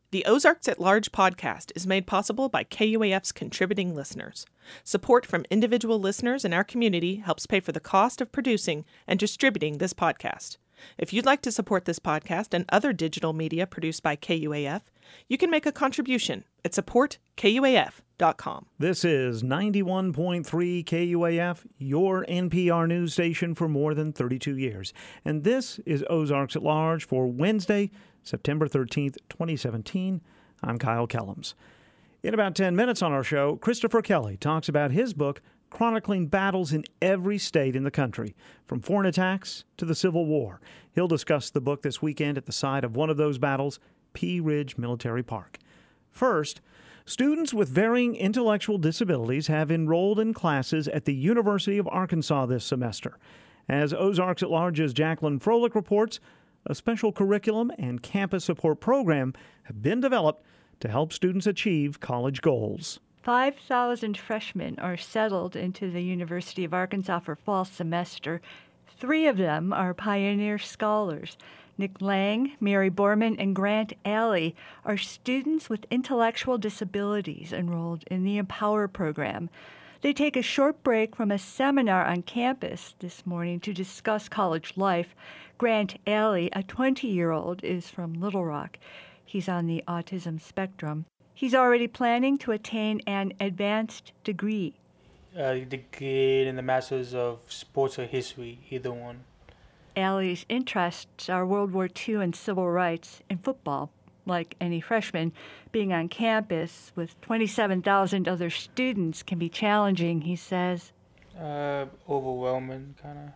The Ozarks at Large podcast is made possible by KUAF's contributing listeners. Support from individual listeners in our community helps pay for the cost of producing and distributing this podcast. If you'd like to support this podcast and other digital media produced by KUAF, you can make a contribution at supportkuaf.com. This is 91.3 KUAF, your NPR news station for more than 32 years. And this is Ozarks at Large for Wednesday, September 13th, 2017. I'm Kyle Kellums. In about 10 minutes on our show, Christopher Kelly talks about his book, chronicling battles in every state in the country, from foreign attacks to the Civil War. He'll discuss the book this weekend at the site of one of those battles, Pea Ridge Military Park. First, students with varying intellectual disabilities have enrolled in classes at the University of Arkansas this semester. As Ozarks at Large's Jacqueline Froelich reports, a special curriculum and campus support program have been developed to help students achieve college goals. 5,000 freshmen are settled into the University of Arkansas for fall semester. 3 of them are Pioneer Scholars. Nick Lang, Mary Borman, and Grant Alley are students with intellectual disabilities enrolled in the Empower program. They take a short break from a seminar on campus this morning to discuss college life. Grant Alley, a 20-year-old, is from Little Rock. He's on the autism spectrum. He's already planning to attain an advanced degree. Degree in the Masters of Sports or History, either one. Alley's interests are World War II and civil rights and football. Like any freshman, being on campus with 27,000 other students can be challenging, he says. Overwhelming kind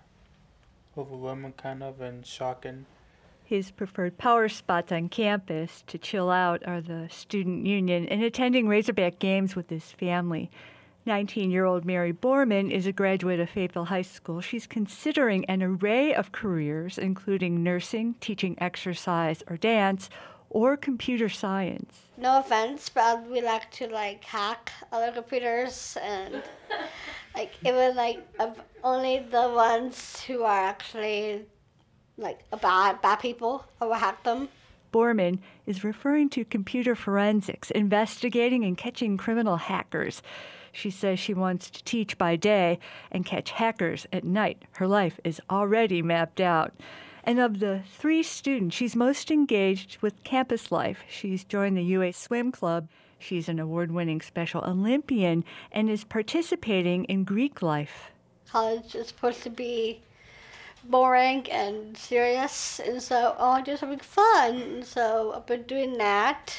of, and shocking. His preferred power spots on campus to chill out are the student union and attending Razorback games with his family. 19-year-old Mary Borman is a graduate of Fayetteville High School. She's considering an array of careers, including nursing, teaching exercise or dance, or computer science. No offense, but we like to hack other computers and even only the ones who are actually bad people who will hack them. Borman is referring to computer forensics, investigating and catching criminal hackers. She says she wants to teach by day and catch hackers at night. Her life is already mapped out. And of the 3 students, she's most engaged with campus life. She's joined the UA Swim Club. She's an award-winning Special Olympian and is participating in Greek life. College is supposed to be boring and serious, and so I want to do something fun. And so I've been doing that.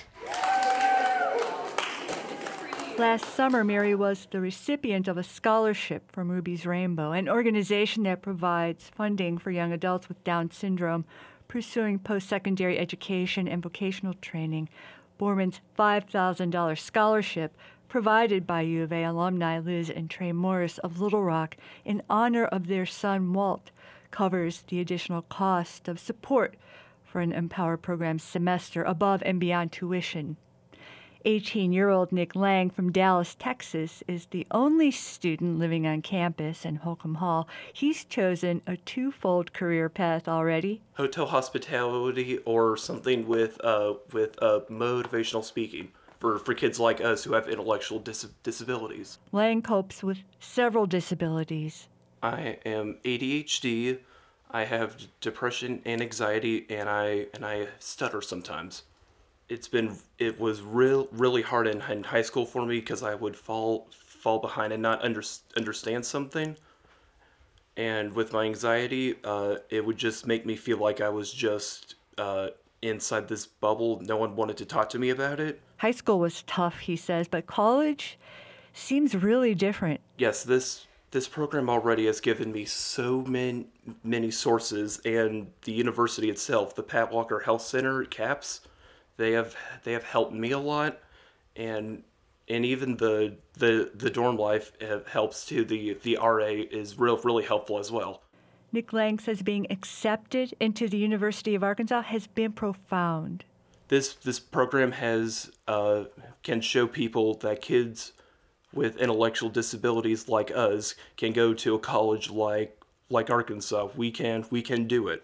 Last summer, Mary was the recipient of a scholarship from Ruby's Rainbow, an organization that provides funding for young adults with Down syndrome pursuing post-secondary education and vocational training. Borman's $5,000 scholarship, provided by U of A alumni Liz and Trey Morris of Little Rock in honor of their son Walt, covers the additional cost of support for an Empower program semester above and beyond tuition. 18-year-old Nick Lang from Dallas, Texas, is the only student living on campus in Holcomb Hall. He's chosen a 2-fold career path already. Hotel hospitality or something with motivational speaking for kids like us who have intellectual disabilities. Lang copes with several disabilities. I am ADHD, I have depression and anxiety, and I stutter sometimes. It was really hard in high school for me because I would fall behind and not understand something. And with my anxiety, it would just make me feel like I was just inside this bubble. No one wanted to talk to me about it. High school was tough, he says, but college seems really different. Yes, this program already has given me so many sources, and the university itself, the Pat Walker Health Center, CAPS, they have helped me a lot, and even the dorm life helps too. The RA is really helpful as well. Nick Lang says being accepted into the University of Arkansas has been profound. This program can show people that kids with intellectual disabilities like us can go to a college like Arkansas. We can do it.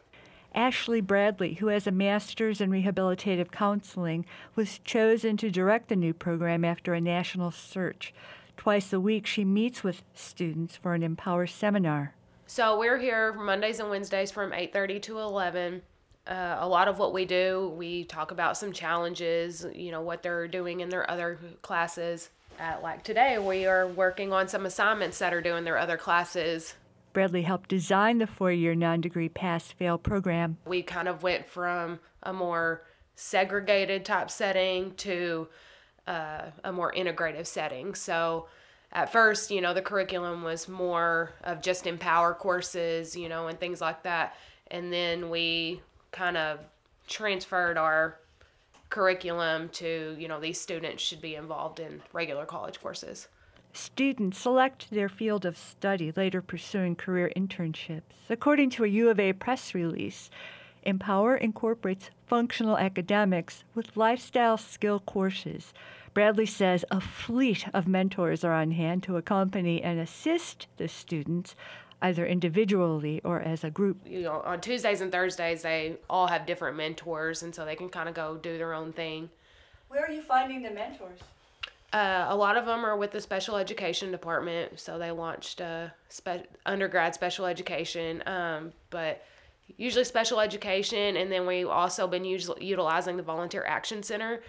Ashley Bradley, who has a master's in rehabilitative counseling, was chosen to direct the new program after a national search. Twice a week, she meets with students for an Empower seminar. So we're here Mondays and Wednesdays from 8:30 to 11. A lot of what we do, we talk about some challenges, what they're doing in their other classes. Like today, we are working on some assignments that are due in their other classes. Bradley helped design the 4-year non-degree pass-fail program. We kind of went from a more segregated type setting to a more integrative setting. So at first, the curriculum was more of just Empower courses, and things like that. And then we kind of transferred our curriculum to, these students should be involved in regular college courses. Students select their field of study, later pursuing career internships. According to a U of A press release, Empower incorporates functional academics with lifestyle skill courses. Bradley says a fleet of mentors are on hand to accompany and assist the students, either individually or as a group. On Tuesdays and Thursdays, they all have different mentors, and so they can kind of go do their own thing. Where are you finding the mentors? A lot of them are with the special education department, so they launched undergrad special education, but usually special education, and then we've also been utilizing the Volunteer Action Center,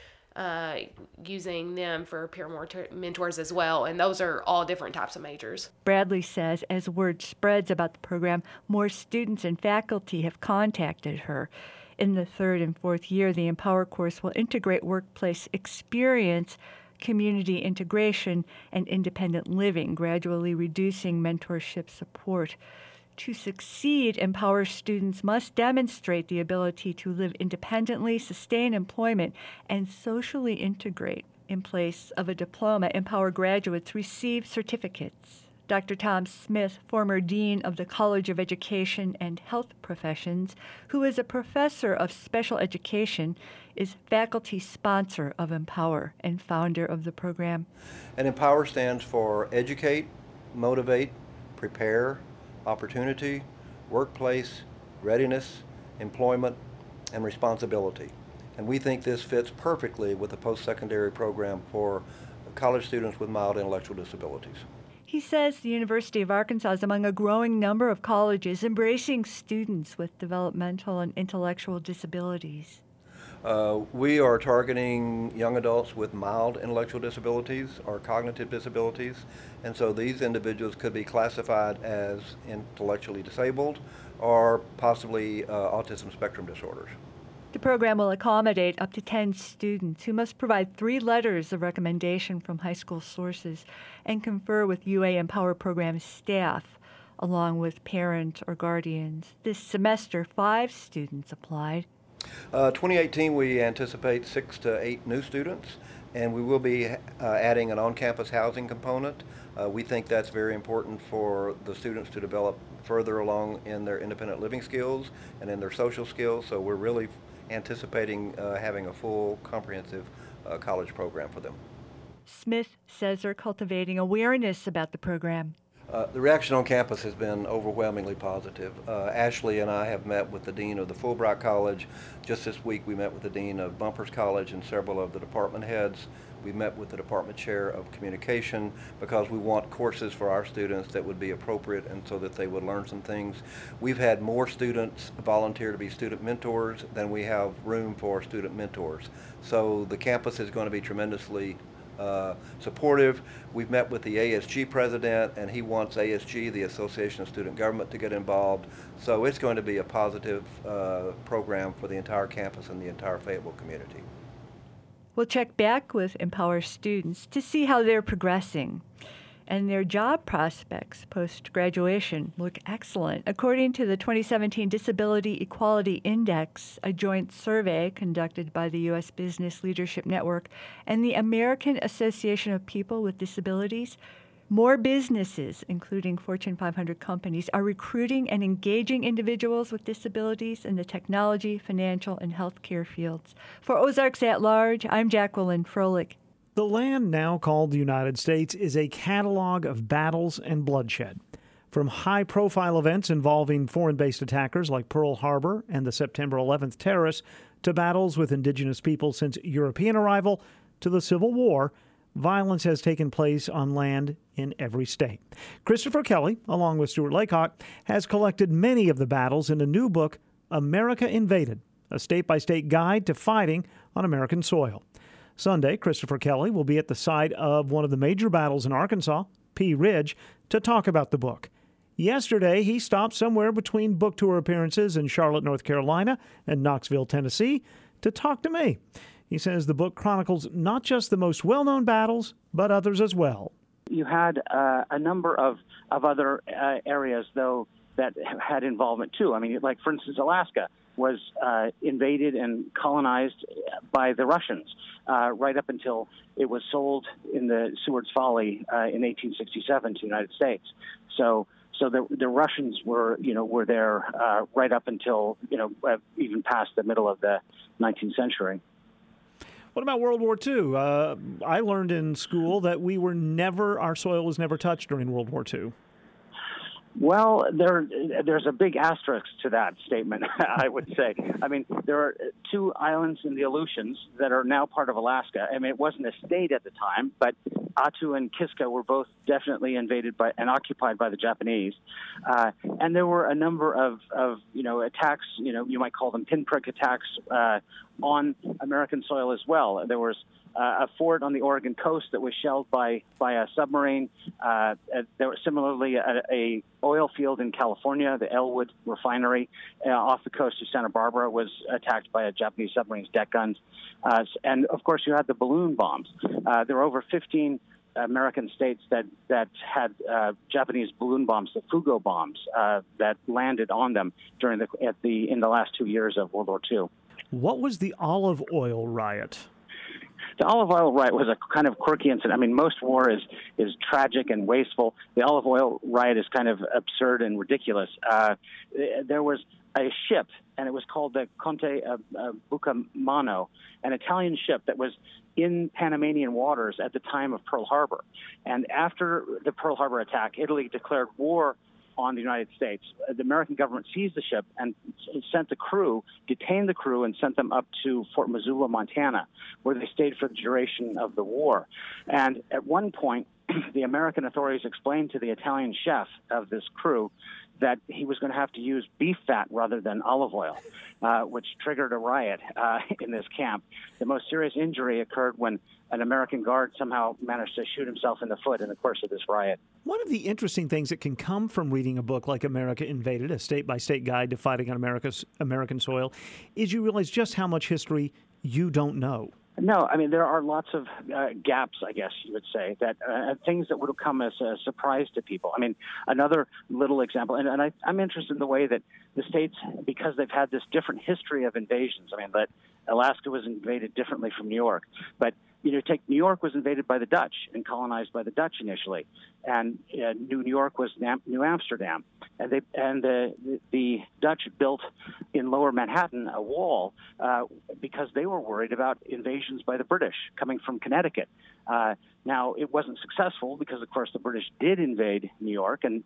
using them for peer mentors as well, and those are all different types of majors. Bradley says as word spreads about the program, more students and faculty have contacted her. In the 3rd and 4th year, the Empower course will integrate workplace experience, community integration, and independent living, gradually reducing mentorship support. To succeed, Empower students must demonstrate the ability to live independently, sustain employment, and socially integrate. In place of a diploma, Empower graduates receive certificates. Dr. Tom Smith, former dean of the College of Education and Health Professions, who is a professor of special education, is faculty sponsor of Empower and founder of the program. And Empower stands for educate, motivate, prepare, opportunity, workplace, readiness, employment, and responsibility. And we think this fits perfectly with the post-secondary program for college students with mild intellectual disabilities. He says the University of Arkansas is among a growing number of colleges embracing students with developmental and intellectual disabilities. We are targeting young adults with mild intellectual disabilities or cognitive disabilities, and so these individuals could be classified as intellectually disabled or possibly autism spectrum disorders. The program will accommodate up to 10 students who must provide 3 letters of recommendation from high school sources and confer with UA Empower program staff, along with parent or guardians. This semester, 5 students applied. 2018, we anticipate 6 to 8 new students, and we will be adding an on-campus housing component. We think that's very important for the students to develop further along in their independent living skills and in their social skills, so we're really anticipating having a full, comprehensive college program for them. Smith says they're cultivating awareness about the program. The reaction on campus has been overwhelmingly positive. Ashley and I have met with the dean of the Fulbright College. Just this week we met with the dean of Bumpers College and several of the department heads. We met with the department chair of communication because we want courses for our students that would be appropriate and so that they would learn some things. We've had more students volunteer to be student mentors than we have room for student mentors. So the campus is going to be tremendously supportive. We've met with the ASG president, and he wants ASG, the Association of Student Government, to get involved. So it's going to be a positive program for the entire campus and the entire Fayetteville community. We'll check back with Empower students to see how they're progressing. And their job prospects post-graduation look excellent. According to the 2017 Disability Equality Index, a joint survey conducted by the U.S. Business Leadership Network and the American Association of People with Disabilities, more businesses, including Fortune 500 companies, are recruiting and engaging individuals with disabilities in the technology, financial, and healthcare fields. For Ozarks at Large, I'm Jacqueline Froelich. The land now called the United States is a catalog of battles and bloodshed. From high-profile events involving foreign-based attackers like Pearl Harbor and the September 11th terrorists to battles with indigenous people since European arrival to the Civil War, violence has taken place on land in every state. Christopher Kelly, along with Stuart Laycock, has collected many of the battles in a new book, America Invaded, a state-by-state guide to fighting on American soil. Sunday, Christopher Kelly will be at the site of one of the major battles in Arkansas, Pea Ridge, to talk about the book. Yesterday, he stopped somewhere between book tour appearances in Charlotte, North Carolina, and Knoxville, Tennessee, to talk to me. He says the book chronicles not just the most well-known battles, but others as well. You had a number of other areas, though, that had involvement, too. I mean, like, for instance, Alaska was invaded and colonized by the Russians right up until it was sold in the Seward's Folly in 1867 to the United States. So the Russians were there right up until, even past the middle of the 19th century. What about World War II? I learned in school that our soil was never touched during World War II. Well, there's a big asterisk to that statement, I would say. I mean, there are two islands in the Aleutians that are now part of Alaska. I mean, it wasn't a state at the time, but Attu and Kiska were both definitely invaded by and occupied by the Japanese. And there were a number of attacks, you might call them pinprick attacks on American soil as well. There was a fort on the Oregon coast that was shelled by a submarine. There was similarly a oil field in California, the Elwood refinery off the coast of Santa Barbara was attacked by a Japanese submarine's deck guns. And of course, you had the balloon bombs. There were over 15 American states that had Japanese balloon bombs, the Fugo bombs, that landed on them in the last 2 years of World War II. What was the olive oil riot? The olive oil riot was a kind of quirky incident. I mean, most war is tragic and wasteful. The olive oil riot is kind of absurd and ridiculous. There was a ship, and it was called the Conte Bucamano, an Italian ship that was in Panamanian waters at the time of Pearl Harbor. And after the Pearl Harbor attack, Italy declared war on the United States. The American government seized the ship and detained the crew, and sent them up to Fort Missoula, Montana, where they stayed for the duration of the war. And at one point, the American authorities explained to the Italian chef of this crew that he was going to have to use beef fat rather than olive oil, which triggered a riot in this camp. The most serious injury occurred when an American guard somehow managed to shoot himself in the foot in the course of this riot. One of the interesting things that can come from reading a book like America Invaded, a state-by-state guide to fighting on American soil, is you realize just how much history you don't know. No, I mean, there are lots of gaps, I guess you would say, that things that would have come as a surprise to people. I mean, another little example, and I'm interested in the way that the states, because they've had this different history of invasions, I mean, that Alaska was invaded differently from New York, but take New York was invaded by the Dutch and colonized by the Dutch initially, and New York was New Amsterdam, and the Dutch built in Lower Manhattan a wall because they were worried about invasions by the British coming from Connecticut. Now it wasn't successful because, of course, the British did invade New York, and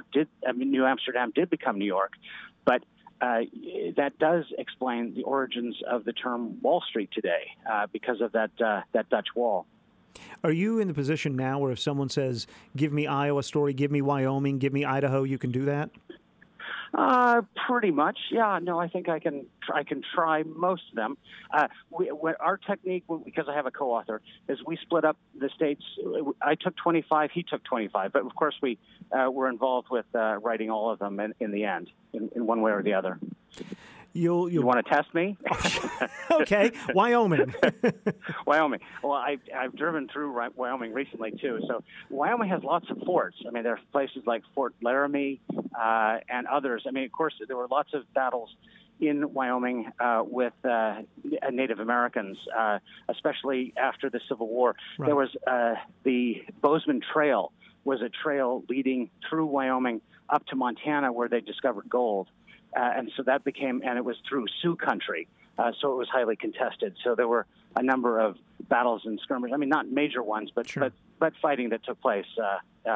New Amsterdam did become New York, but that does explain the origins of the term Wall Street today because of that Dutch wall. Are you in the position now where if someone says, give me Iowa story, give me Wyoming, give me Idaho, you can do that? Pretty much, yeah. No, I think I can try most of them. Our technique, because I have a co-author, is we split up the states. I took 25, he took 25, but of course we were involved with writing all of them in the end, in one way or the other. You want to test me? Okay, Wyoming. Wyoming. Well, I've driven through Wyoming recently too. So Wyoming has lots of forts. I mean, there are places like Fort Laramie and others. I mean, of course, there were lots of battles in Wyoming with Native Americans, especially after the Civil War. Right. There was the Bozeman Trail was a trail leading through Wyoming up to Montana where they discovered gold. And so that became, and it was through Sioux country, so it was highly contested. So there were a number of battles and skirmishes. I mean, not major ones, but fighting that took place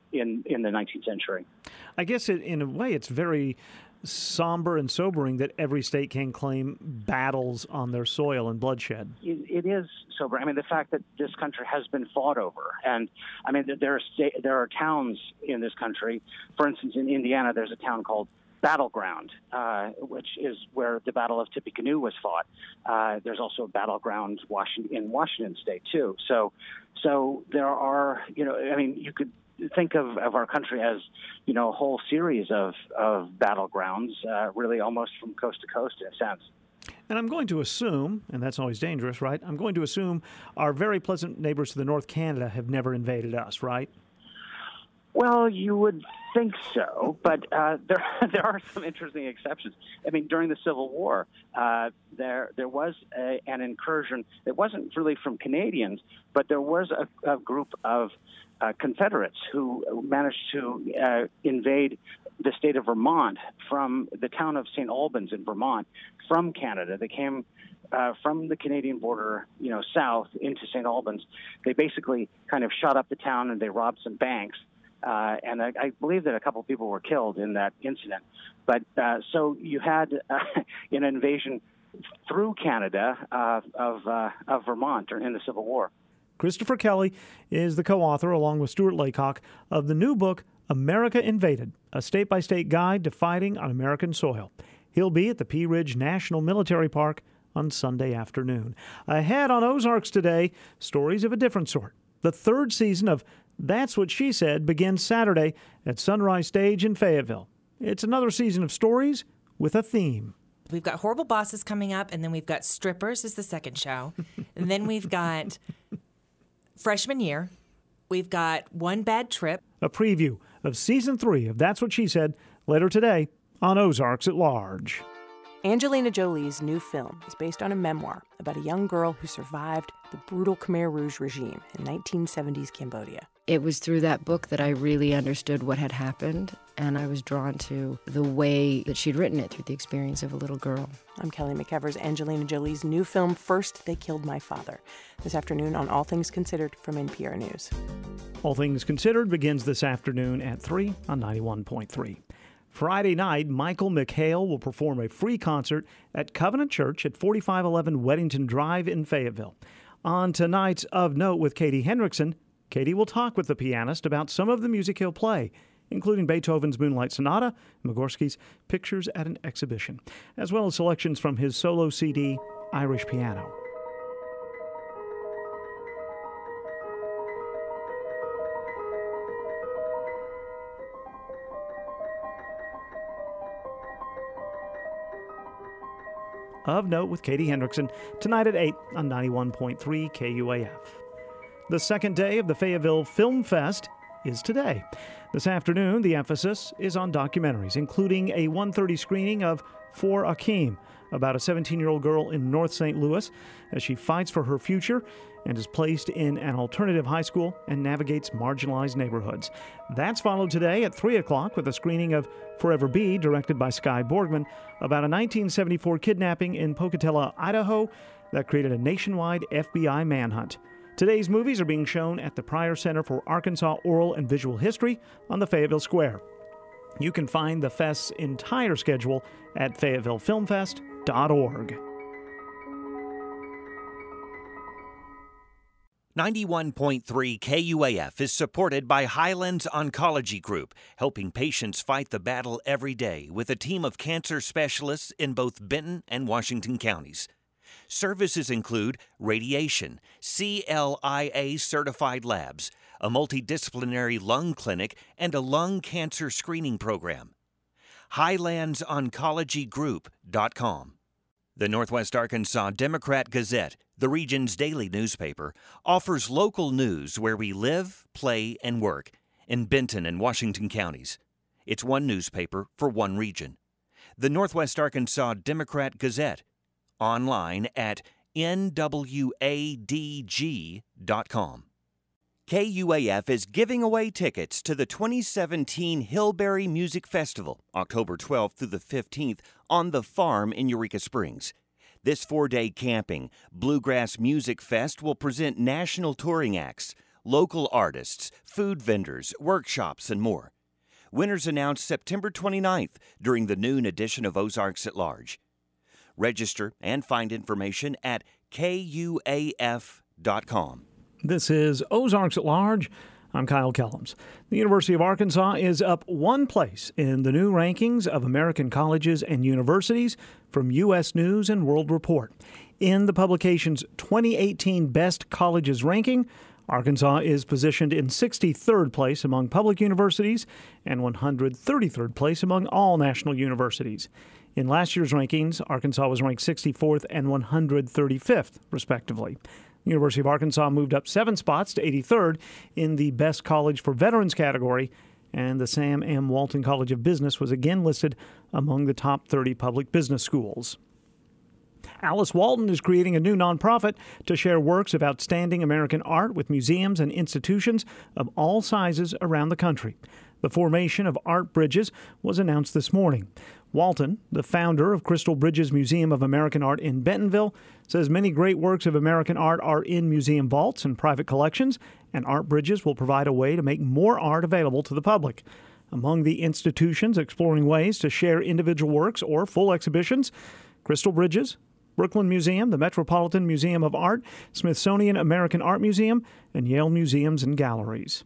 in the 19th century. I guess in a way it's very somber and sobering that every state can claim battles on their soil and bloodshed. It is sobering. I mean, the fact that this country has been fought over. And, I mean, there are towns in this country. For instance, in Indiana, there's a town called Battleground, which is where the Battle of Tippecanoe was fought. There's also a battleground in Washington State, too. So there are, I mean, you could think of our country as, a whole series of battlegrounds, really almost from coast to coast in a sense. And I'm going to assume, and that's always dangerous, right? I'm going to assume our very pleasant neighbors to the north, Canada, have never invaded us, right? Well, you would think so, but there are some interesting exceptions. I mean, during the Civil War, there was an incursion. It wasn't really from Canadians, but there was a group of Confederates who managed to invade the state of Vermont from the town of St. Albans in Vermont from Canada. They came from the Canadian border, south into St. Albans. They basically kind of shot up the town and they robbed some banks. And I believe that a couple of people were killed in that incident. But so you had an invasion through Canada of Vermont in the Civil War. Christopher Kelly is the co-author, along with Stuart Laycock, of the new book, America Invaded, a state-by-state guide to fighting on American soil. He'll be at the Pea Ridge National Military Park on Sunday afternoon. Ahead on Ozarks today, stories of a different sort. The third season of That's What She Said begins Saturday at Sunrise Stage in Fayetteville. It's another season of stories with a theme. We've got Horrible Bosses coming up, and then we've got Strippers is the second show. And then we've got Freshman Year. We've got One Bad Trip. A preview of Season 3 of That's What She Said later today on Ozarks at Large. Angelina Jolie's new film is based on a memoir about a young girl who survived the brutal Khmer Rouge regime in 1970s Cambodia. It was through that book that I really understood what had happened, and I was drawn to the way that she'd written it through the experience of a little girl. I'm Kelly McEvers. Angelina Jolie's new film, First They Killed My Father, this afternoon on All Things Considered from NPR News. All Things Considered begins this afternoon at 3 on 91.3. Friday night, Michael McHale will perform a free concert at Covenant Church at 4511 Weddington Drive in Fayetteville. On tonight's Of Note with Katie Hendrickson, Katie will talk with the pianist about some of the music he'll play, including Beethoven's Moonlight Sonata and Migorsky's Pictures at an Exhibition, as well as selections from his solo CD, Irish Piano. Of Note with Katie Hendrickson, tonight at 8 on 91.3 KUAF. The second day of the Fayetteville Film Fest is today. This afternoon, the emphasis is on documentaries, including a 1:30 screening of For Akeem, about a 17-year-old girl in North St. Louis as she fights for her future and is placed in an alternative high school and navigates marginalized neighborhoods. That's followed today at 3 o'clock with a screening of Forever Be, directed by Sky Borgman, about a 1974 kidnapping in Pocatello, Idaho, that created a nationwide FBI manhunt. Today's movies are being shown at the Pryor Center for Arkansas Oral and Visual History on the Fayetteville Square. You can find the Fest's entire schedule at fayettevillefilmfest.org. 91.3 KUAF is supported by Highlands Oncology Group, helping patients fight the battle every day with a team of cancer specialists in both Benton and Washington counties. Services include radiation, CLIA-certified labs, a multidisciplinary lung clinic, and a lung cancer screening program. HighlandsOncologyGroup.com. The Northwest Arkansas Democrat Gazette, the region's daily newspaper, offers local news where we live, play, and work in Benton and Washington counties. It's one newspaper for one region. The Northwest Arkansas Democrat Gazette, online at nwadg.com. KUAF is giving away tickets to the 2017 Hillberry Music Festival, October 12th through the 15th, on the farm in Eureka Springs. This 4-day camping, Bluegrass Music Fest will present national touring acts, local artists, food vendors, workshops, and more. Winners announced September 29th during the noon edition of Ozarks at Large. Register and find information at KUAF.com. This is Ozarks at Large. I'm Kyle Kellums. The University of Arkansas is up one place in the new rankings of American colleges and universities from U.S. News and World Report. In the publication's 2018 Best Colleges ranking, Arkansas is positioned in 63rd place among public universities and 133rd place among all national universities. In last year's rankings, Arkansas was ranked 64th and 135th, respectively. The University of Arkansas moved up 7 spots to 83rd in the Best College for Veterans category, and the Sam M. Walton College of Business was again listed among the top 30 public business schools. Alice Walton is creating a new nonprofit to share works of outstanding American art with museums and institutions of all sizes around the country. The formation of Art Bridges was announced this morning. Walton, the founder of Crystal Bridges Museum of American Art in Bentonville, says many great works of American art are in museum vaults and private collections, and Art Bridges will provide a way to make more art available to the public. Among the institutions exploring ways to share individual works or full exhibitions, Crystal Bridges, Brooklyn Museum, the Metropolitan Museum of Art, Smithsonian American Art Museum, and Yale Museums and Galleries.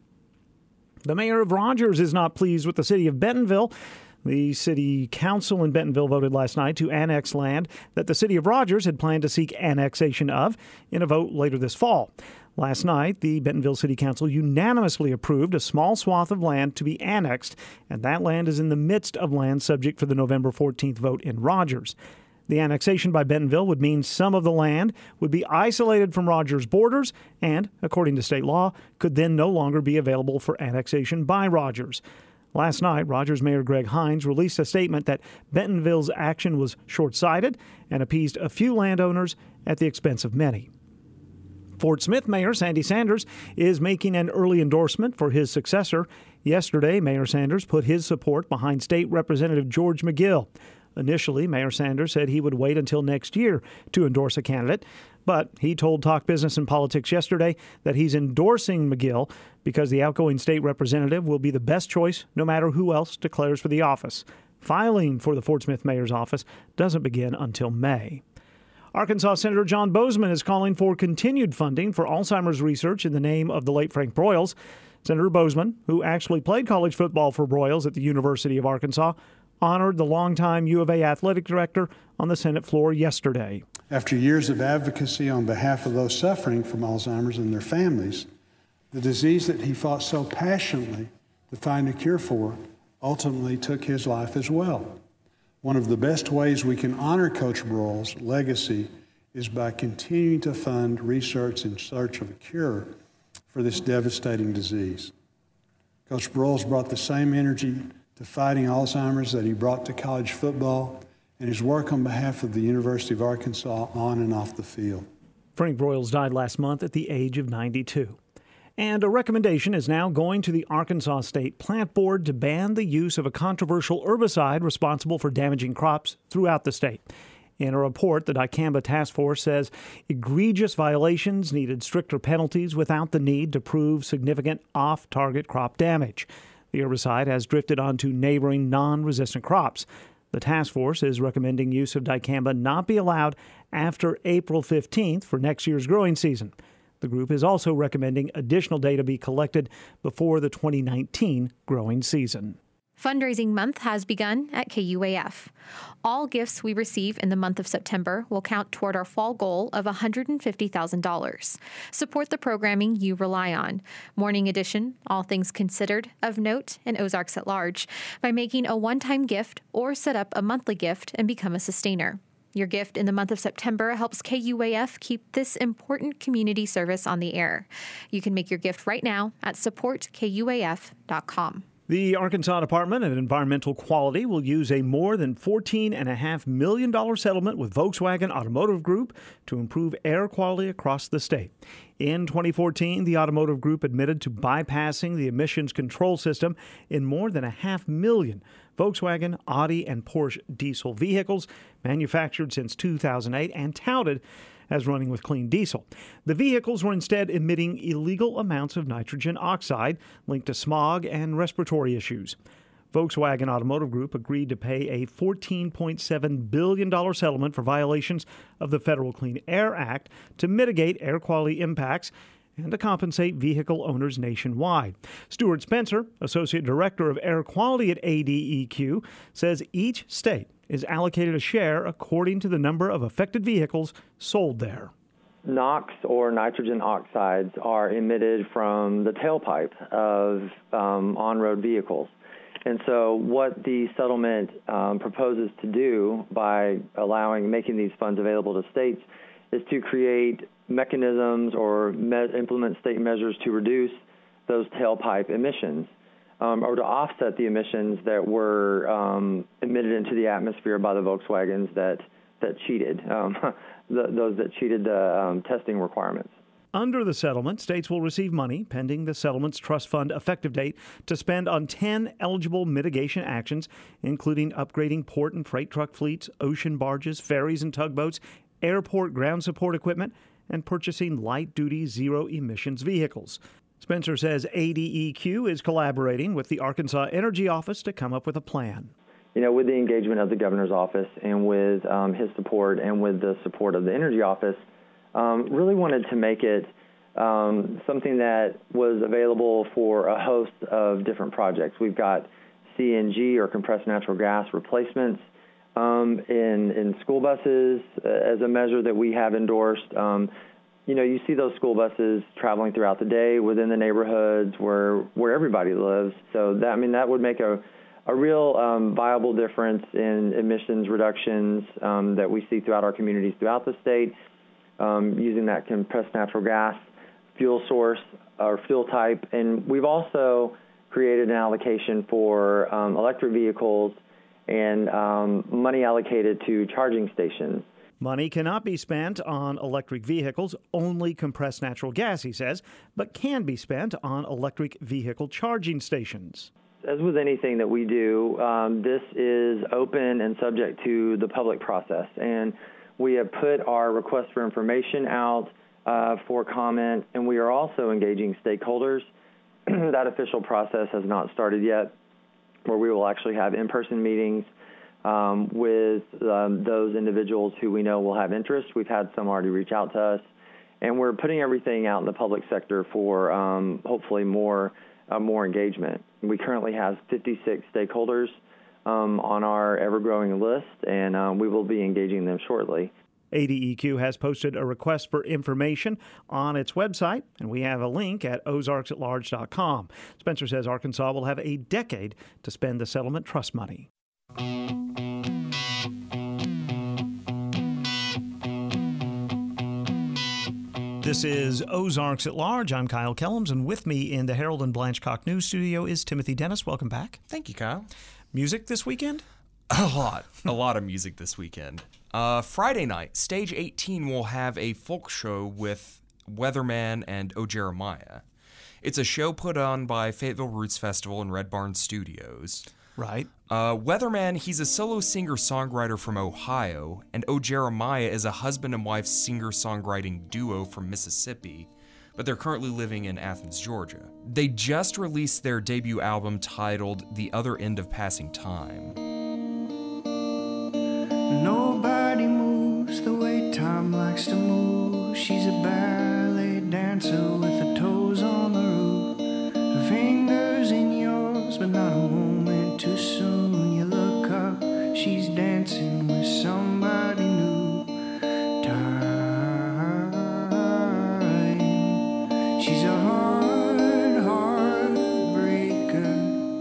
The mayor of Rogers is not pleased with the city of Bentonville. The city council in Bentonville voted last night to annex land that the city of Rogers had planned to seek annexation of in a vote later this fall. Last night, the Bentonville City Council unanimously approved a small swath of land to be annexed, and that land is in the midst of land subject for the November 14th vote in Rogers. The annexation by Bentonville would mean some of the land would be isolated from Rogers' borders and, according to state law, could then no longer be available for annexation by Rogers. Last night, Rogers Mayor Greg Hines released a statement that Bentonville's action was short-sighted and appeased a few landowners at the expense of many. Fort Smith Mayor Sandy Sanders is making an early endorsement for his successor. Yesterday, Mayor Sanders put his support behind State Representative George McGill. Initially, Mayor Sanders said he would wait until next year to endorse a candidate, but he told Talk Business and Politics yesterday that he's endorsing McGill because the outgoing state representative will be the best choice no matter who else declares for the office. Filing for the Fort Smith mayor's office doesn't begin until May. Arkansas Senator John Boozman is calling for continued funding for Alzheimer's research in the name of the late Frank Broyles. Senator Boozman, who actually played college football for Broyles at the University of Arkansas, honored the longtime U of A athletic director on the Senate floor yesterday. After years of advocacy on behalf of those suffering from Alzheimer's and their families, the disease that he fought so passionately to find a cure for ultimately took his life as well. One of the best ways we can honor Coach Broyles' legacy is by continuing to fund research in search of a cure for this devastating disease. Coach Broyles brought the same energy to fighting Alzheimer's that he brought to college football and his work on behalf of the University of Arkansas on and off the field. Frank Broyles died last month at the age of 92. And a recommendation is now going to the Arkansas State Plant Board to ban the use of a controversial herbicide responsible for damaging crops throughout the state. In a report, the dicamba task force says egregious violations needed stricter penalties without the need to prove significant off-target crop damage. The herbicide has drifted onto neighboring non-resistant crops. The task force is recommending use of dicamba not be allowed after April 15th for next year's growing season. The group is also recommending additional data be collected before the 2019 growing season. Fundraising month has begun at KUAF. All gifts we receive in the month of September will count toward our fall goal of $150,000. Support the programming you rely on. Morning Edition, All Things Considered, Of Note, and Ozarks at Large by making a one-time gift or set up a monthly gift and become a sustainer. Your gift in the month of September helps KUAF keep this important community service on the air. You can make your gift right now at supportkuaf.com. The Arkansas Department of Environmental Quality will use a more than $14.5 million settlement with Volkswagen Automotive Group to improve air quality across the state. In 2014, the Automotive Group admitted to bypassing the emissions control system in more than 500,000 Volkswagen, Audi, and Porsche diesel vehicles manufactured since 2008 and touted as running with clean diesel. The vehicles were instead emitting illegal amounts of nitrogen oxide linked to smog and respiratory issues. Volkswagen Automotive Group agreed to pay a $14.7 billion settlement for violations of the Federal Clean Air Act to mitigate air quality impacts and to compensate vehicle owners nationwide. Stuart Spencer, Associate Director of Air Quality at ADEQ, says each state is allocated a share according to the number of affected vehicles sold there. NOx, or nitrogen oxides, are emitted from the tailpipe of on-road vehicles. And so what the settlement proposes to do by making these funds available to states is to create mechanisms or implement state measures to reduce those tailpipe emissions or to offset the emissions that were emitted into the atmosphere by the Volkswagens that cheated, those that cheated the testing requirements. Under the settlement, states will receive money pending the settlement's trust fund effective date to spend on 10 eligible mitigation actions, including upgrading port and freight truck fleets, ocean barges, ferries and tugboats, airport ground support equipment, and purchasing light-duty zero-emissions vehicles. Spencer says ADEQ is collaborating with the Arkansas Energy Office to come up with a plan. With the engagement of the governor's office and with his support and with the support of the Energy Office, really wanted to make it something that was available for a host of different projects. We've got CNG, or compressed natural gas, replacements in school buses as a measure that we have endorsed. You see those school buses traveling throughout the day within the neighborhoods where everybody lives. So that would make a real viable difference in emissions reductions that we see throughout our communities throughout the state. Using that compressed natural gas fuel source or fuel type. And we've also created an allocation for electric vehicles and money allocated to charging stations. Money cannot be spent on electric vehicles, only compressed natural gas, he says, but can be spent on electric vehicle charging stations. As with anything that we do, this is open and subject to the public process. And we have put our request for information out for comment, and we are also engaging stakeholders. That official process has not started yet, where we will actually have in-person meetings with those individuals who we know will have interest. We've had some already reach out to us, and we're putting everything out in the public sector for hopefully more engagement. We currently have 56 stakeholders on our ever-growing list, and we will be engaging them shortly. ADEQ has posted a request for information on its website, and we have a link at ozarksatlarge.com. Spencer says Arkansas will have a decade to spend the settlement trust money. This is Ozarks at Large. I'm Kyle Kellums, and with me in the Harold and Blanchcock News Studio is Timothy Dennis. Welcome back. Thank you, Kyle. Music this weekend? A lot of music this weekend. Friday night, Stage 18 will have a folk show with Weatherman and O Jeremiah. It's a show put on by Fayetteville Roots Festival and Red Barn Studios. Right. Weatherman, he's a solo singer-songwriter from Ohio, and O Jeremiah is a husband and wife singer-songwriting duo from Mississippi, but they're currently living in Athens, Georgia. They just released their debut album titled The Other End of Passing Time. Nobody moves the way Tom likes to move. She's a ballet dancer with her toes on the roof. Her fingers in yours, but not a moment too soon. You look up, she's dancing with somebody new. Time. She's a heartbreaker.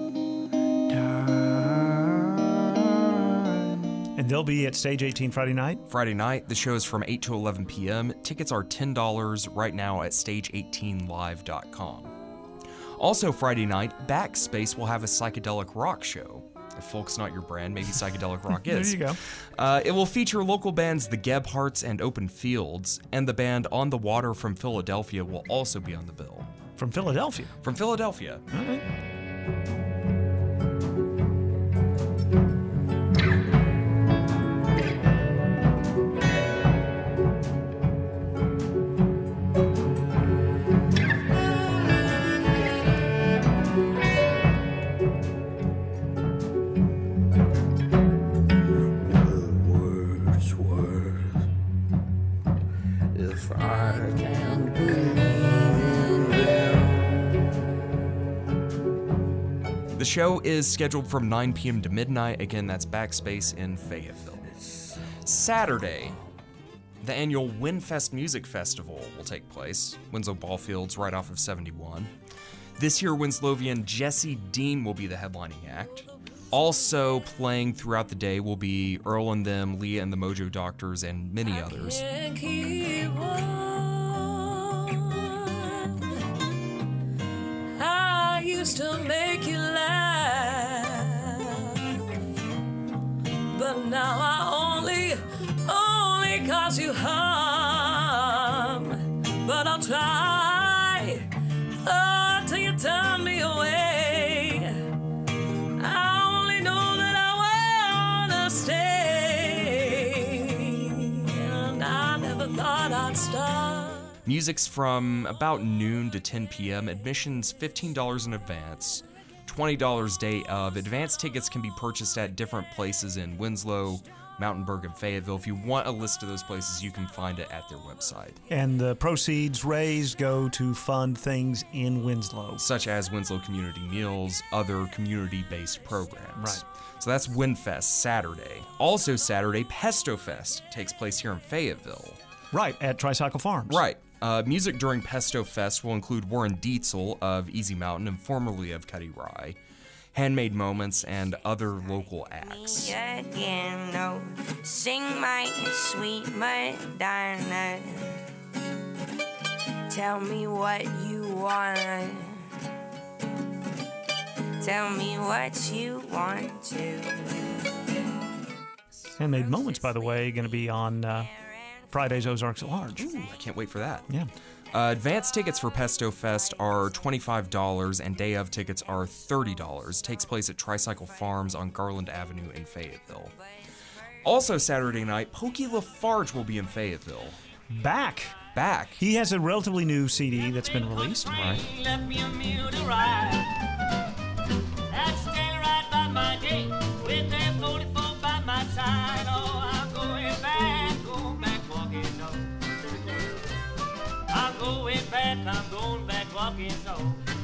And they'll be at Stage 18 Friday night? Friday night. The show is from 8 to 11 p.m. Tickets are $10 right now at stage18live.com. Also Friday night, Backspace will have a psychedelic rock show. If folk's not your brand, maybe psychedelic rock is. There you go. It will feature local bands The Gebhardts and Open Fields, and the band On the Water from Philadelphia will also be on the bill. From Philadelphia? From Philadelphia. All right. The show is scheduled from 9 p.m. to midnight. Again, that's Backspace in Fayetteville. Saturday, the annual Winfest Music Festival will take place. Winslow Ballfields, right off of 71. This year, Winslovian Jesse Dean will be the headlining act. Also playing throughout the day will be Earl and Them, Leah and the Mojo Doctors, and many others. I used to make you laugh, but now I only cause you harm. But I'll try till you turn me away. I only know that I wanna stay, and I never thought I'd stop. Music's from about noon to 10 p.m. Admission's $15 in advance, $20 day of. Advance tickets can be purchased at different places in Winslow, Mountainburg, and Fayetteville. If you want a list of those places, you can find it at their website. And the proceeds raised go to fund things in Winslow, such as Winslow Community Meals, other community-based programs. Right. So that's Winfest Saturday. Also Saturday, Pesto Fest takes place here in Fayetteville. Right, at Tricycle Farms. Right. Music during Pesto Fest will include Warren Dietzel of Easy Mountain and formerly of Cuddy Rye, Handmade Moments, and other local acts. Again, no, sing my sweet Madonna. Tell me what you want. Tell me what you want to. Handmade Moments, by the way, going to be on Friday's Ozarks at Large. Ooh, I can't wait for that. Yeah. Advance tickets for Pesto Fest are $25 and day of tickets are $30. Takes place at Tricycle Farms on Garland Avenue in Fayetteville. Also Saturday night, Pokey LaFarge will be in Fayetteville. Back. He has a relatively new CD that's been released. Right. Left me a meal to ride. That's standing right by my gate with that 44 by my side. Oh, I'm going back walking so. I'm going back walking so.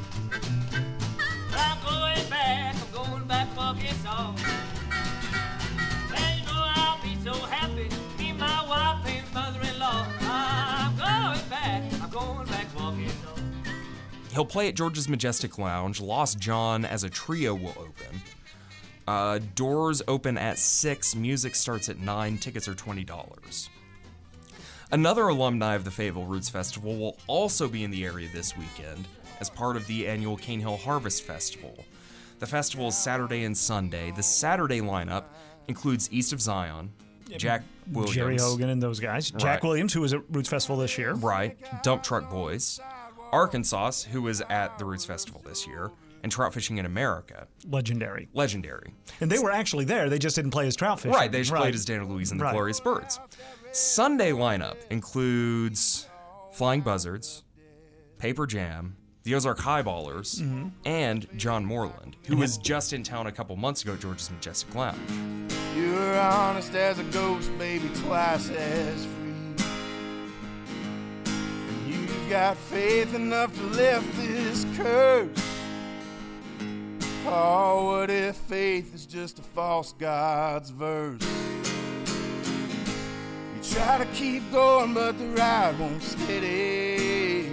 I'm going back walking so. And you know I'll be so happy, me, my wife, and mother-in-law. I'm going back walking so. He'll play at George's Majestic Lounge. Lost John as a trio will open. Doors open at 6. Music starts at 9. Tickets are $20. Another alumni of the Fayetteville Roots Festival will also be in the area this weekend as part of the annual Cane Hill Harvest Festival. The festival is Saturday and Sunday. The Saturday lineup includes East of Zion, Jack Williams, Jerry Hogan and those guys. Right. Jack Williams, who was at Roots Festival this year. Right. Dump Truck Boys, Arkansas, who was at the Roots Festival this year, and Trout Fishing in America. Legendary. And they were actually there. They just didn't play as Trout Fishing. Right. They just played as Dana Louise and the Glorious Birds. Sunday lineup includes Flying Buzzards, Paper Jam, the Ozark Highballers, and John Moreland, who was just in town a couple months ago at George's Majestic Lounge. You're honest as a ghost, baby, twice as free. You've got faith enough to lift this curse. Oh, what if faith is just a false god's verse? You try to keep going, but the ride won't steady.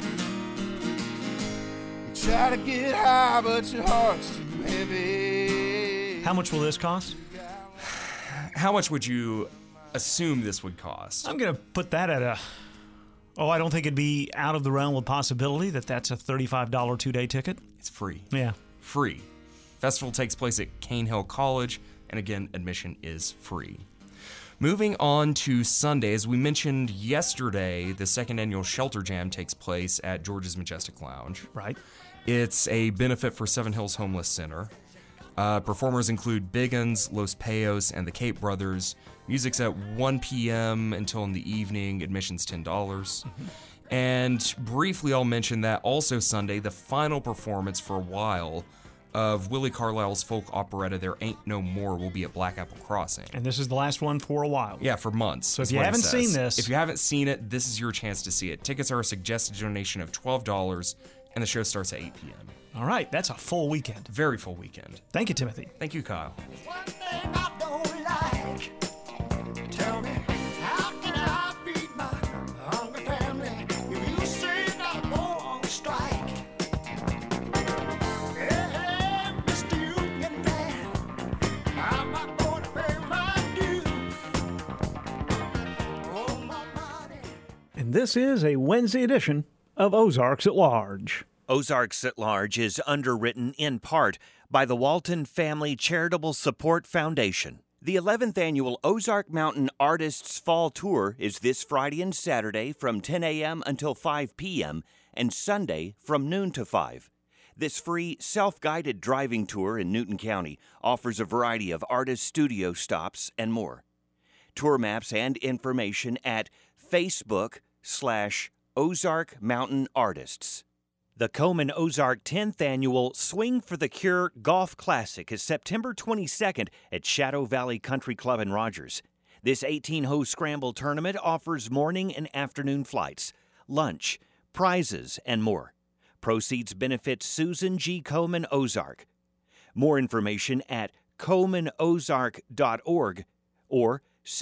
You try to get high, but your heart's too heavy. How much will this cost? How much would you assume this would cost? I'm going to put that at I don't think it'd be out of the realm of possibility that's a $35 2-day ticket. It's free. Yeah. Free. Festival takes place at Cane Hill College, and again, admission is free. Moving on to Sunday, as we mentioned yesterday, the second annual Shelter Jam takes place at George's Majestic Lounge. Right. It's a benefit for Seven Hills Homeless Center. Performers include Biggins, Los Payos, and the Cape Brothers. Music's at 1 p.m. until in the evening. Admission's $10. And briefly, I'll mention that also Sunday, the final performance for a while of Willie Carlisle's folk operetta There Ain't No More will be at Black Apple Crossing. And this is the last one for a while. Yeah, for months. So if you haven't seen this... If you haven't seen it, this is your chance to see it. Tickets are a suggested donation of $12, and the show starts at 8 p.m. All right, that's a full weekend. Very full weekend. Thank you, Timothy. Thank you, Kyle. Tell me, how can I feed my hungry family if you say I go on strike? Hey, Mr. Union Man, I'm not going to pay my dues. Oh, my money. And this is a Wednesday edition of Ozarks at Large. Ozarks at Large is underwritten in part by the Walton Family Charitable Support Foundation. The 11th annual Ozark Mountain Artists Fall Tour is this Friday and Saturday from 10 a.m. until 5 p.m. and Sunday from noon to 5. This free, self-guided driving tour in Newton County offers a variety of artist studio stops and more. Tour maps and information at Facebook/Ozark Mountain Artists. The Komen Ozark 10th Annual Swing for the Cure Golf Classic is September 22nd at Shadow Valley Country Club in Rogers. This 18-hole scramble tournament offers morning and afternoon flights, lunch, prizes, and more. Proceeds benefit Susan G. Komen Ozark. More information at KomenOzark.org or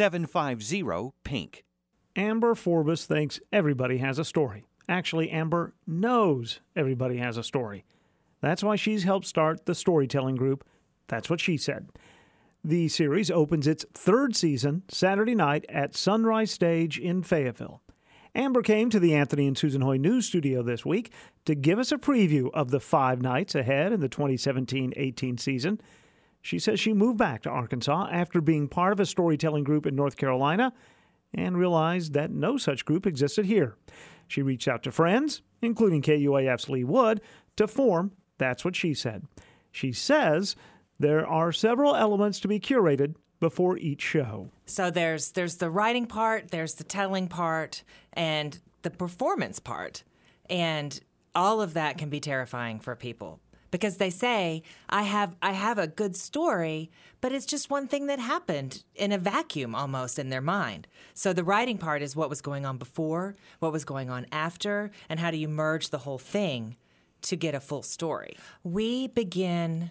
750-PINK. Amber Forbes thinks everybody has a story. Actually, Amber knows everybody has a story. That's why she's helped start the storytelling group. That's what she said. The series opens its third season Saturday night at Sunrise Stage in Fayetteville. Amber came to the Anthony and Susan Hoy News Studio this week to give us a preview of the 5 nights ahead in the 2017-18 season. She says she moved back to Arkansas after being part of a storytelling group in North Carolina and realized that no such group existed here. She reached out to friends, including KUAF's Lee Wood, to form That's What She Said. She says there are several elements to be curated before each show. So there's the writing part, there's the telling part, and the performance part. And all of that can be terrifying for people. Because they say, I have a good story, but it's just one thing that happened in a vacuum almost in their mind. So the writing part is what was going on before, what was going on after, and how do you merge the whole thing to get a full story. We begin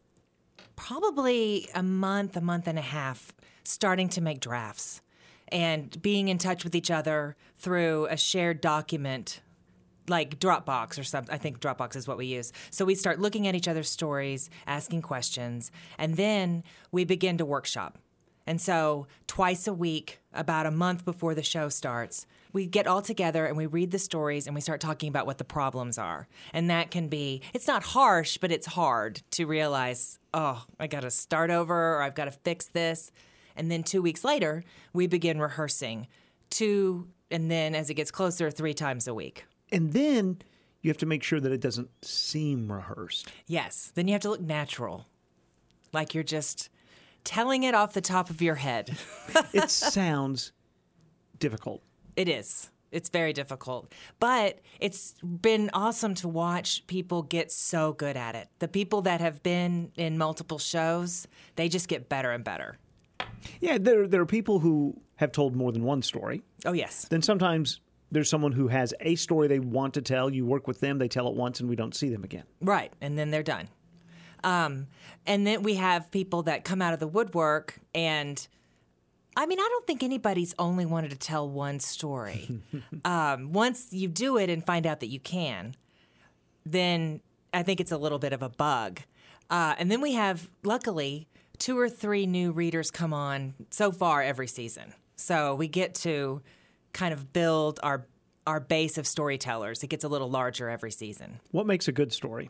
probably a month and a half starting to make drafts and being in touch with each other through a shared document like Dropbox or something. I think Dropbox is what we use. So we start looking at each other's stories, asking questions, and then we begin to workshop. And so twice a week, about a month before the show starts, we get all together and we read the stories and we start talking about what the problems are. And that can be, it's not harsh, but it's hard to realize, oh, I got to start over or I've got to fix this. And then 2 weeks later, we begin rehearsing 2, and then as it gets closer, 3 times a week. And then you have to make sure that it doesn't seem rehearsed. Yes. Then you have to look natural, like you're just telling it off the top of your head. It sounds difficult. It is. It's very difficult. But it's been awesome to watch people get so good at it. The people that have been in multiple shows, they just get better and better. Yeah, there are people who have told more than one story. Oh, yes. Then sometimes there's someone who has a story they want to tell. You work with them, they tell it once, and we don't see them again. Right, and then they're done. And then we have people that come out of the woodwork, and I mean, I don't think anybody's only wanted to tell one story. Once you do it and find out that you can, then I think it's a little bit of a bug. And then we have, luckily, 2 or 3 new readers come on so far every season. So we get to kind of build our base of storytellers. It gets a little larger every season. What makes a good story?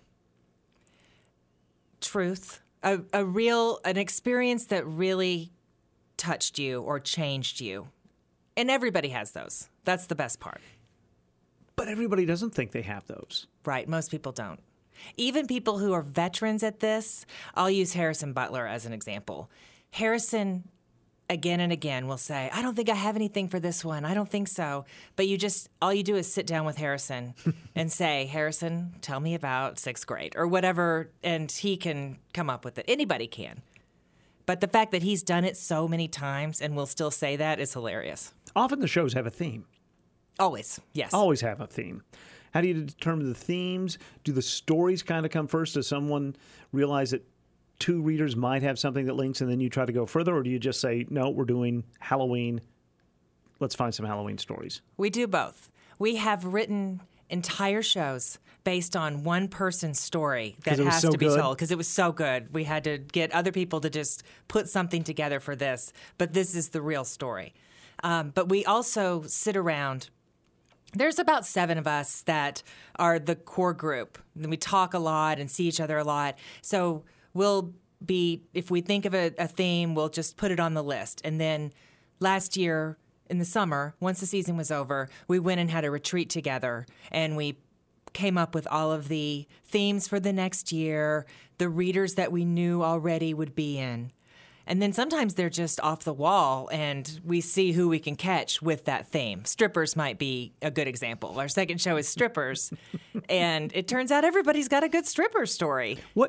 Truth. An experience that really touched you or changed you. And everybody has those. That's the best part. But everybody doesn't think they have those. Right. Most people don't. Even people who are veterans at this, I'll use Harrison Butler as an example. Harrison, again and again, will say, I don't think I have anything for this one. I don't think so. But all you do is sit down with Harrison and say, Harrison, tell me about 6th grade or whatever, and he can come up with it. Anybody can. But the fact that he's done it so many times and will still say that is hilarious. Often the shows have a theme. Always, yes. Always have a theme. How do you determine the themes? Do the stories kind of come first? Does someone realize that two readers might have something that links, and then you try to go further? Or do you just say, no, we're doing Halloween, let's find some Halloween stories? We do both. We have written entire shows based on one person's story that has to be told because it was so good. We had to get other people to just put something together for this, but this is the real story. But we also sit around. There's about 7 of us that are the core group. And we talk a lot and see each other a lot. So we'll be, if we think of a theme, we'll just put it on the list. And then last year in the summer, once the season was over, we went and had a retreat together, and we came up with all of the themes for the next year, the readers that we knew already would be in. And then sometimes they're just off the wall, and we see who we can catch with that theme. Strippers might be a good example. Our second show is Strippers, and it turns out everybody's got a good stripper story. What?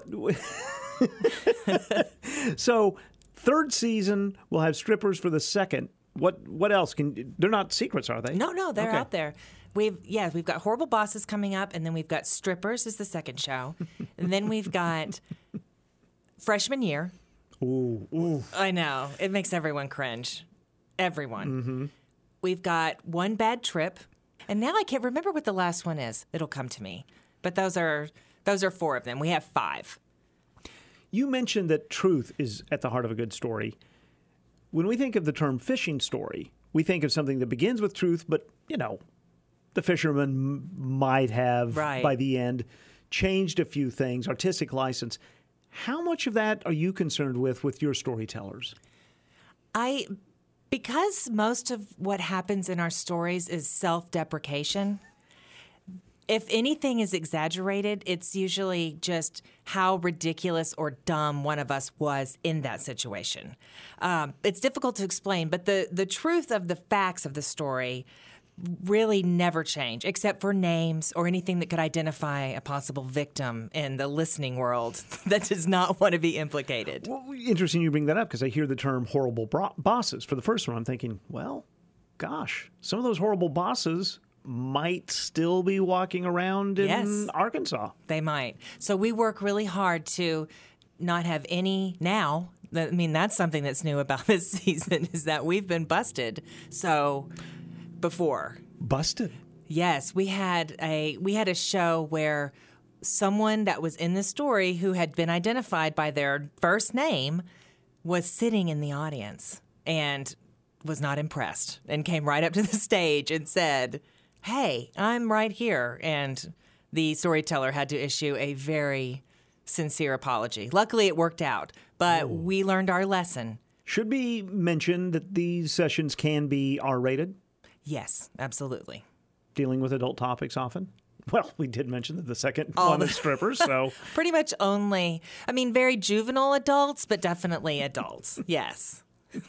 So, third season, we'll have Strippers for the second. What else? They're not secrets, are they? No, they're out there. We've got Horrible Bosses coming up, and then we've got Strippers is the second show. And then we've got Freshman Year. Ooh. I know. It makes everyone cringe. Everyone. Mm-hmm. We've got One Bad Trip. And now I can't remember what the last one is. It'll come to me. But those are 4 of them. We have 5. You mentioned that truth is at the heart of a good story. When we think of the term fishing story, we think of something that begins with truth, but, the fisherman might have, by the end, changed a few things, artistic license. How much of that are you concerned with your storytellers? Because most of what happens in our stories is self-deprecation, if anything is exaggerated, it's usually just how ridiculous or dumb one of us was in that situation. It's difficult to explain, but the truth of the facts of the story really never change, except for names or anything that could identify a possible victim in the listening world that does not want to be implicated. Well, interesting you bring that up, because I hear the term horrible bosses. For the first one, I'm thinking, well, gosh, some of those horrible bosses might still be walking around in Arkansas. They might. So we work really hard to not have any now. I mean, that's something that's new about this season, is that we've been busted. So before. Busted? Yes. We had a show where someone that was in the story who had been identified by their first name was sitting in the audience and was not impressed and came right up to the stage and said, "Hey, I'm right here." And the storyteller had to issue a very sincere apology. Luckily, it worked out, but we learned our lesson. Should we mention that these sessions can be R-rated? Yes, absolutely. Dealing with adult topics often? Well, we did mention that the second one is strippers, so. Pretty much only, very juvenile adults, but definitely adults, yes.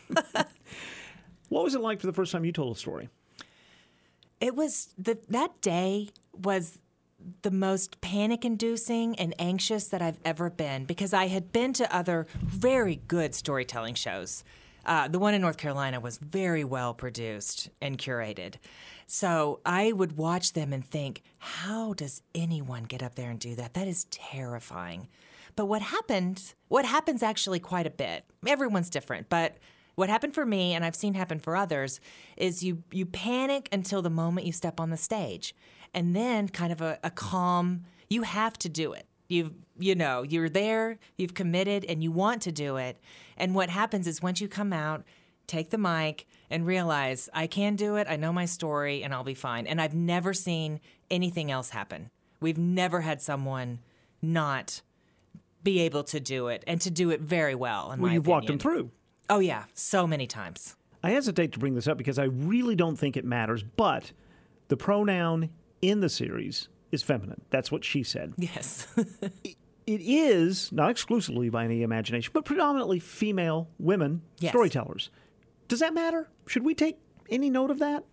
What was it like for the first time you told a story? It was, that day was the most panic-inducing and anxious that I've ever been, because I had been to other very good storytelling shows. The one in North Carolina was very well produced and curated. So I would watch them and think, how does anyone get up there and do that? That is terrifying. But what happens actually quite a bit. Everyone's different, but what happened for me, and I've seen happen for others, is you panic until the moment you step on the stage. And then kind of a calm, you have to do it. You're there, you've committed, and you want to do it. And what happens is once you come out, take the mic, and realize, I can do it, I know my story, and I'll be fine. And I've never seen anything else happen. We've never had someone not be able to do it, and to do it very well, in my opinion. You've walked them through. Oh, yeah, so many times. I hesitate to bring this up because I really don't think it matters, but the pronoun in the series is feminine. That's what she said. Yes. It is, not exclusively by any imagination, but predominantly female women storytellers. Does that matter? Should we take any note of that?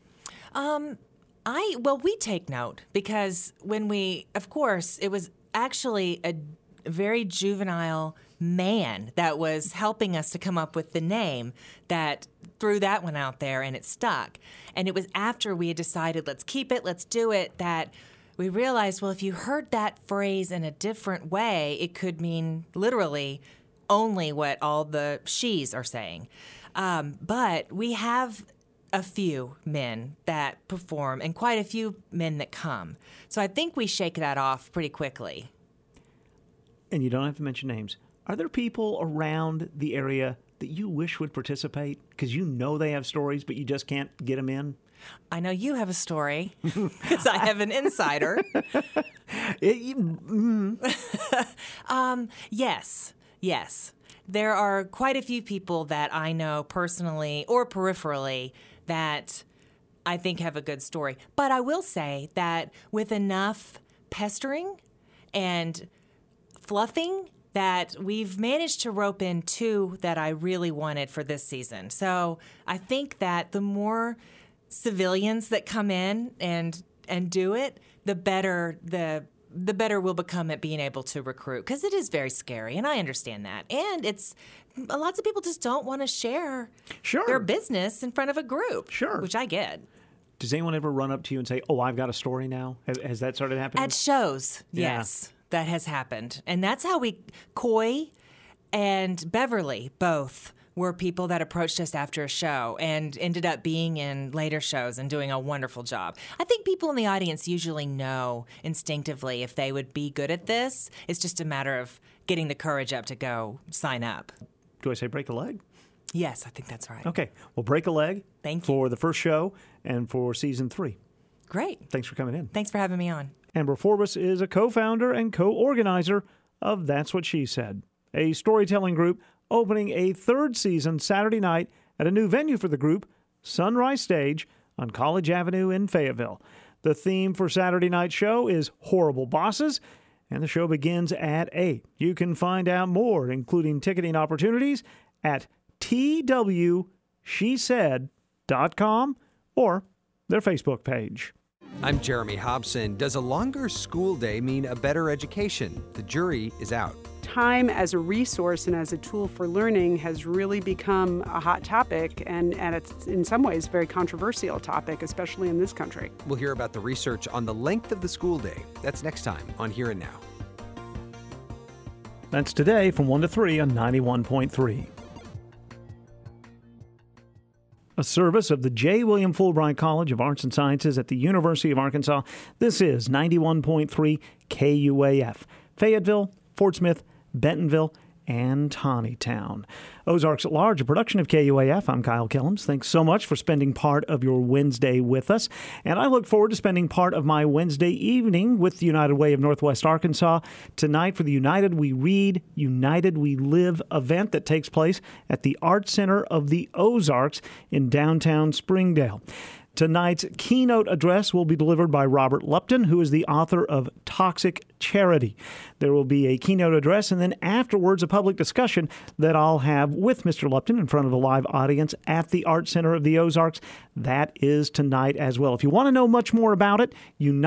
We take note, because of course, it was actually a very juvenile man that was helping us to come up with the name that threw that one out there, and it stuck. And it was after we had decided, let's keep it, let's do it, that we realized, well, if you heard that phrase in a different way, it could mean literally only what all the she's are saying. But we have a few men that perform and quite a few men that come. So I think we shake that off pretty quickly. And you don't have to mention names. Are there people around the area that you wish would participate because you know they have stories, but you just can't get them in? I know you have a story because I have an insider. Yes. There are quite a few people that I know personally or peripherally that I think have a good story. But I will say that with enough pestering and fluffing, that we've managed to rope in 2 that I really wanted for this season. So I think that the more civilians that come in and do it, the better we'll become at being able to recruit, because it is very scary, and I understand that. And it's lots of people just don't want to share their business in front of a group, which I get. Does anyone ever run up to you and say, "Oh, I've got a story now"? Has that started happening? At shows, yes, that has happened, and that's how Coy and Beverly both were people that approached us after a show and ended up being in later shows and doing a wonderful job. I think people in the audience usually know instinctively if they would be good at this. It's just a matter of getting the courage up to go sign up. Do I say break a leg? Yes, I think that's right. Okay. Well, break a leg. Thank you. For the first show and for season 3. Great. Thanks for coming in. Thanks for having me on. Amber Forbes is a co-founder and co-organizer of That's What She Said, a storytelling group opening a 3rd season Saturday night at a new venue for the group, Sunrise Stage on College Avenue in Fayetteville. The theme for Saturday night's show is Horrible Bosses, and the show begins at 8. You can find out more, including ticketing opportunities, at twshesaid.com or their Facebook page. I'm Jeremy Hobson. Does a longer school day mean a better education? The jury is out. Time as a resource and as a tool for learning has really become a hot topic, and it's in some ways a very controversial topic, especially in this country. We'll hear about the research on the length of the school day. That's next time on Here and Now. That's today from 1 to 3 on 91.3. A service of the J. William Fulbright College of Arts and Sciences at the University of Arkansas. This is 91.3 KUAF. Fayetteville, Fort Smith, Bentonville, and Tawnytown. Ozarks at Large, a production of KUAF. I'm Kyle Kellums. Thanks so much for spending part of your Wednesday with us. And I look forward to spending part of my Wednesday evening with the United Way of Northwest Arkansas tonight for the United We Read, United We Live event that takes place at the Art Center of the Ozarks in downtown Springdale. Tonight's keynote address will be delivered by Robert Lupton, who is the author of Toxic Charity. There will be a keynote address and then afterwards a public discussion that I'll have with Mr. Lupton in front of a live audience at the Art Center of the Ozarks. That is tonight as well. If you want to know much more about it,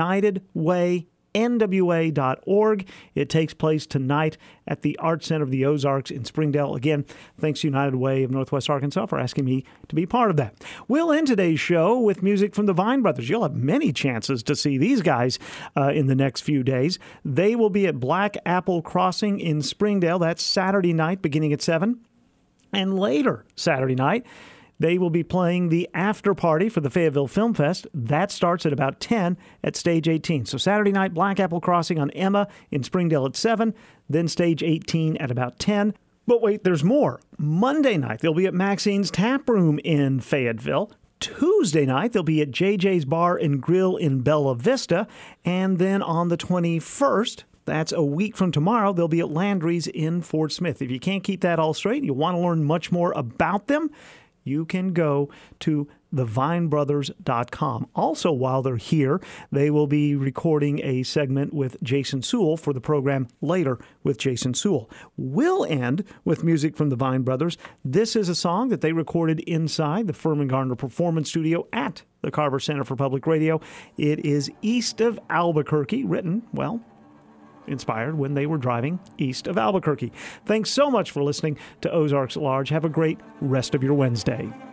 UnitedWayNWA.org. It takes place tonight at the Art Center of the Ozarks in Springdale. Again, thanks to United Way of Northwest Arkansas for asking me to be part of that. We'll end today's show with music from the Vine Brothers. You'll have many chances to see these guys in the next few days. They will be at Black Apple Crossing in Springdale. That's Saturday night beginning at 7. And later Saturday night, they will be playing the after party for the Fayetteville Film Fest. That starts at about 10 at Stage 18. So Saturday night, Black Apple Crossing on Emma in Springdale at 7, then Stage 18 at about 10. But wait, there's more. Monday night, they'll be at Maxine's Tap Room in Fayetteville. Tuesday night, they'll be at JJ's Bar and Grill in Bella Vista. And then on the 21st, that's a week from tomorrow, they'll be at Landry's in Fort Smith. If you can't keep that all straight and you want to learn much more about them, you can go to thevinebrothers.com. Also, while they're here, they will be recording a segment with Jason Sewell for the program Later with Jason Sewell. We'll end with music from the Vine Brothers. This is a song that they recorded inside the Furman Gardner Performance Studio at the Carver Center for Public Radio. It is East of Albuquerque, written, well, inspired when they were driving east of Albuquerque. Thanks so much for listening to Ozarks at Large. Have a great rest of your Wednesday.